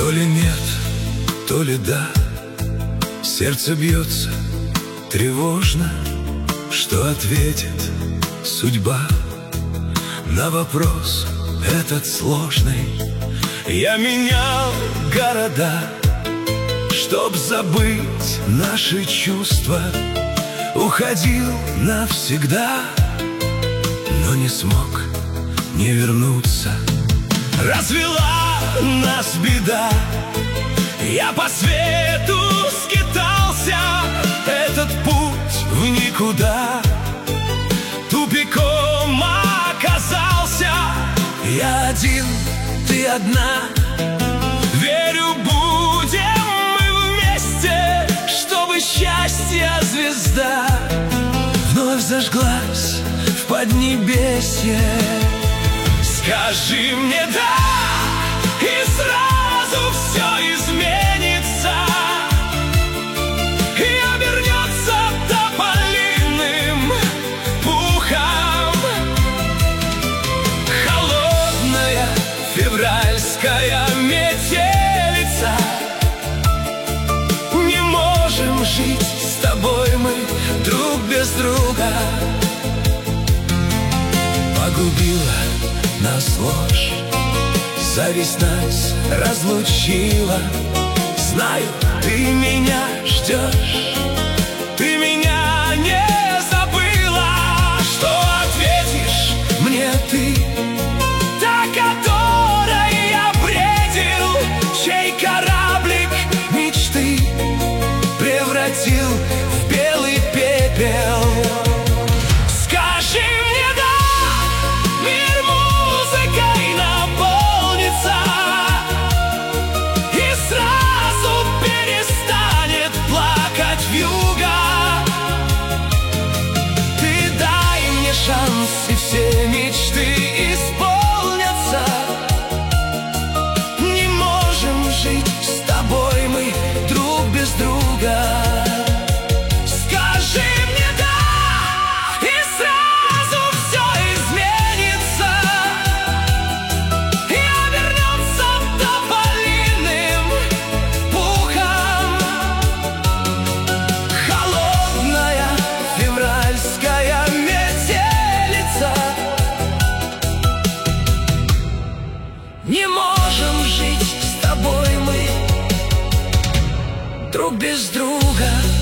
То ли нет, то ли да, сердце бьется тревожно. Что ответит судьба на вопрос этот сложный? Я менял города, чтоб забыть наши чувства. Уходил навсегда, но не смог не вернуться. Развела нас беда, я по свету скитался. Этот путь в никуда тупиком оказался. Я один, ты одна. Верю, будем мы вместе, чтобы счастья звезда вновь зажглась в поднебесье. Скажи мне «да», и сразу все изменится, и обернется тополиным пухом. Холодная февральская метелица, не можем жить с тобой мы друг без друга. Погубила нас ложь, зависть нас разлучила. Знаю, ты меня ждешь, ты меня не забыла. Что ответишь мне ты, та, которой я бредил, чей кораблик мечты превратил в белый пепел? И все мечты исполнятся. Не можем жить с тобой мы друг без друга. Скажи мне «да», и сразу все изменится, и обернется тополиным пухом. Холодная февральская не можем жить с тобой мы друг без друга.